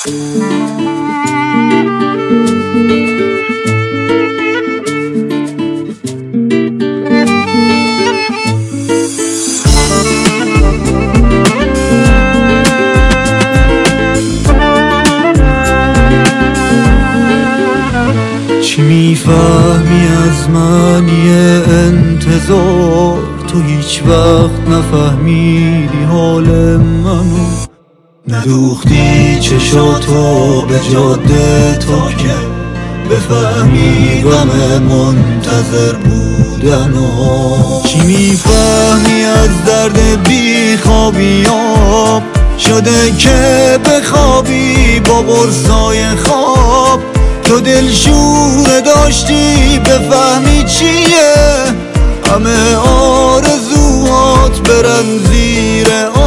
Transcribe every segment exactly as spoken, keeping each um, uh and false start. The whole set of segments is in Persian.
چی میفهمی از معنی انتظار؟ تو هیچ وقت نفهمیدی حال منو، ندوختی چشاتو به جاده تا که بفهمی غم منتظر بودنو. چی میفهمی از درد بیخوابیام؟ شده که بخوابی با قرصای خواب، تو دلشوره داشتی بفهمی چیه، همه آرزوات برن زیر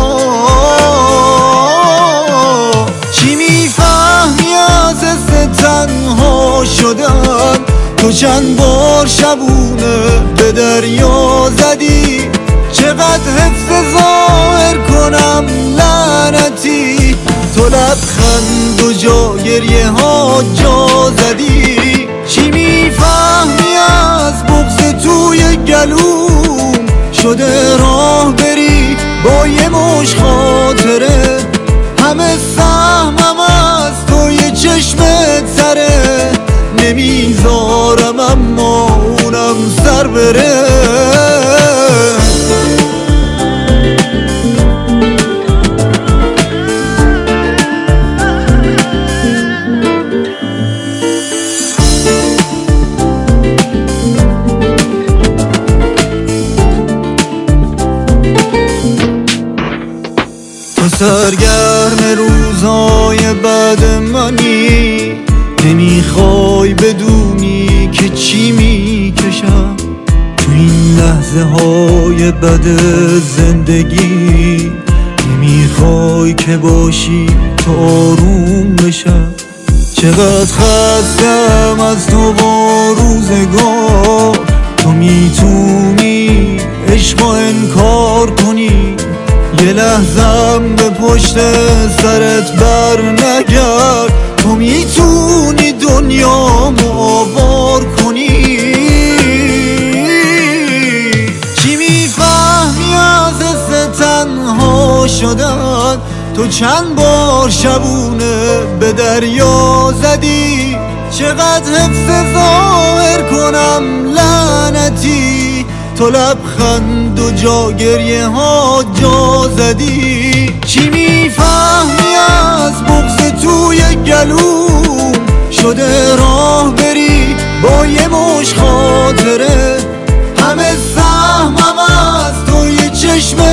آب. چی میفهمی از حس تنها شدن؟ تو چند بار شبونه به دریا زدی، چقدر حفظ ظاهر کنم لعنتی، تو لبخند و جا گریه ها جا زدی. چی میفهمی از بغض توی گلوم؟ شده راه بری با یه مش خاطره، همه سهمم از توی چشمت سره، نمیذارم اما اونم سر بره. تو سرگرم روزهای بعد منی، نمیخوای بدونی که چی میکشم تو این لحظه های بد زندگی، نمیخوای که باشی تو آروم بشم. چقدر خستم از تو با روزگار، تو میتونی عشق و انکار کنی، یه لحظم به پشت سرت بر نگرد، تو میتونی دنیامو آوار کنی. چی میفهمی از حس تنها شدن؟ تو چند بار شبونه به دریا زدی، چقدر حفظ ظاهر کنم لعنتی، تو لبخند و جا گریه ها جا زدی. چی میفهمی از بغض توی گلوم؟ شده راه بری با یه مش خاطره، همه سهمم از توی چشم